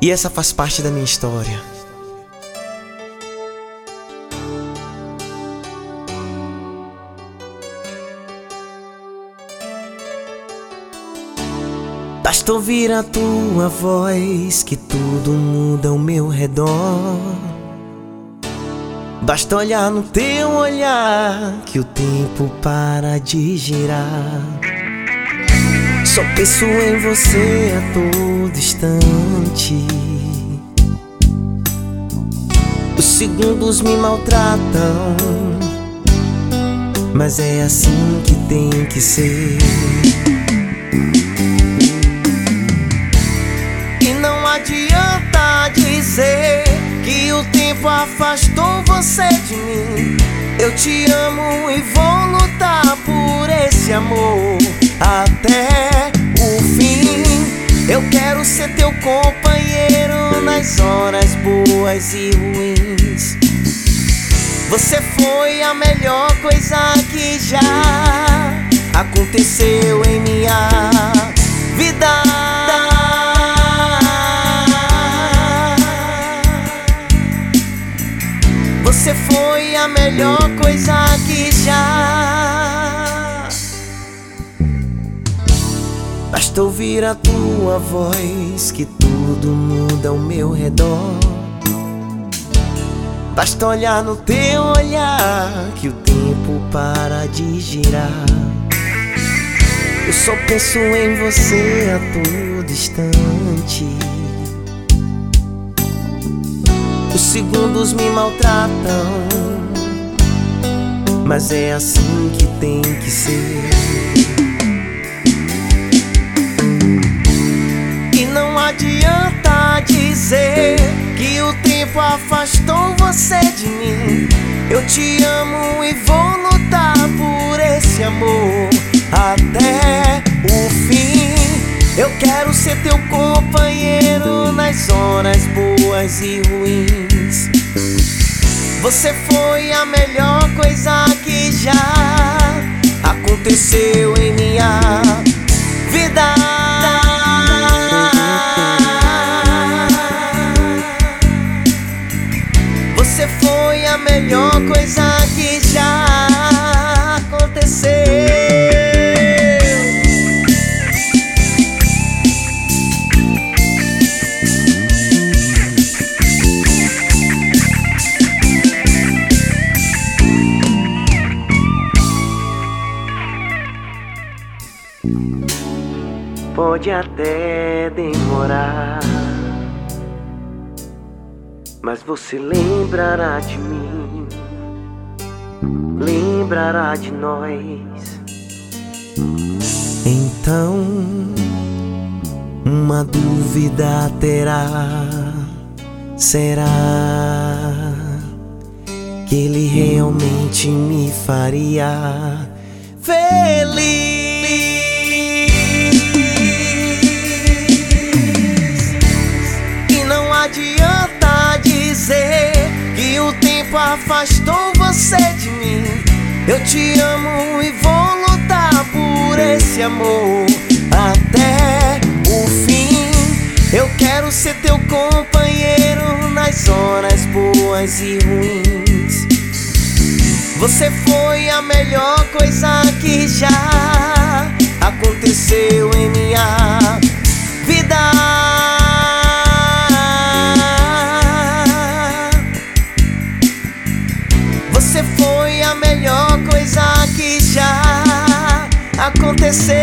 E essa faz parte da minha história. Basta ouvir a tua voz que tudo muda ao meu redor. Basta olhar no teu olhar que o tempo para de girar. Só penso em você a todo instante. Os segundos me maltratam, mas é assim que tem que ser. E não adianta dizer que o tempo afastou você de mim. Eu te amo e vou lutar por esse amor até o fim. Eu quero ser teu companheiro nas horas boas e ruins. Você foi a melhor coisa que já aconteceu em minha vida. Você foi a melhor coisa que já. Basta ouvir a tua voz que tudo muda ao meu redor. Basta olhar no teu olhar que o tempo para de girar. Eu só penso em você a todo instante. Os segundos me maltratam, mas é assim que tem que ser. E não adianta dizer que o tempo afastou você de mim. Eu te amo e vou lutar por esse amor até o fim. Eu quero ser teu companheiro nas horas boas e ruins. Você foi a melhor coisa que já aconteceu em minha vida. Você foi a melhor coisa que já aconteceu. Pode até demorar, mas você lembrará de mim, lembrará de nós. Então, uma dúvida terá: será que ele realmente me faria feliz? Adianta dizer que o tempo afastou você de mim. Eu te amo e vou lutar por esse amor até o fim. Eu quero ser teu companheiro nas horas boas e ruins. Você foi a melhor coisa que já aconteceu em minha vida. Você foi a melhor coisa que já aconteceu.